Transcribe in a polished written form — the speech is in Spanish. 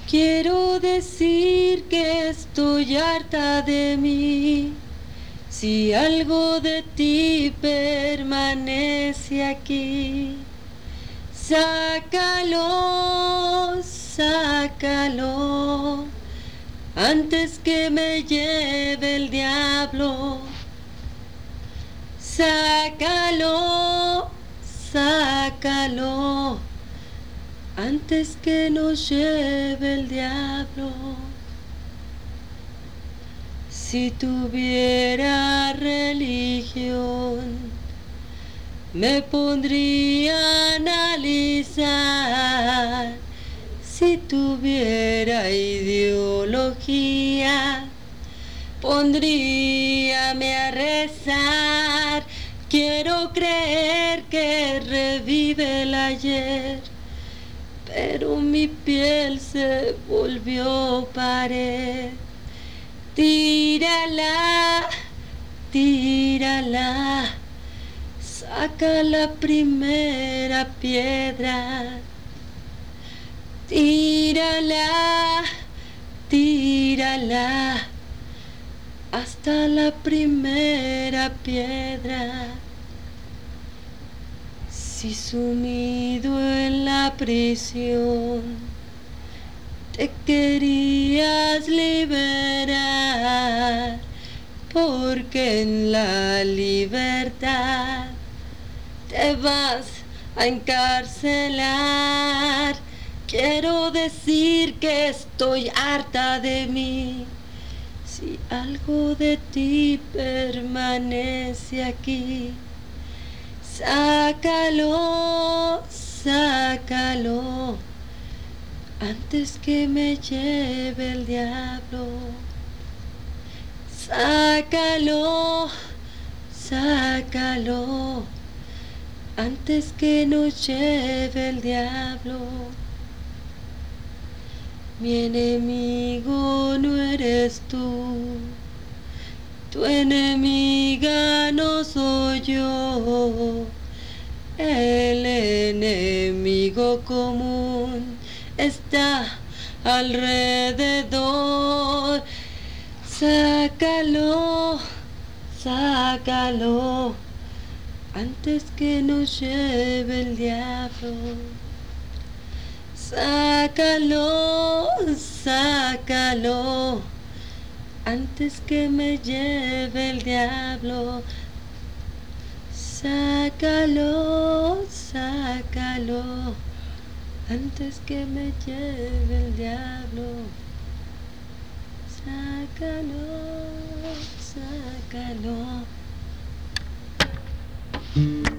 Quiero decir que estoy harta de mí. Si algo de ti permanece aquí, sácalo, sácalo, antes que me lleve el diablo. Sácalo, sácalo, antes que nos lleve el diablo. Si tuviera religión, me pondría a analizar. Si tuviera ideología, pondríame a rezar. Quiero creer que revive el ayer, pero mi piel se volvió pared. Tírala, tírala, saca la primera piedra. Tírala, tírala, hasta la primera piedra. Si sumido en la prisión te querías liberar, porque en la libertad te vas a encarcelar. Quiero decir que estoy harta de mí. Si algo de ti permanece aquí, sácalo, sácalo, antes que me lleve el diablo. Sácalo, sácalo, antes que nos lleve el diablo. Mi enemigo no eres tú, tu enemiga no soy yo. El enemigo común está alrededor. Sácalo, sácalo, antes que nos lleve el diablo. Sácalo, sácalo, antes que me lleve el diablo. Sácalo, sácalo, antes que me lleve el diablo. Sácalo, sácalo.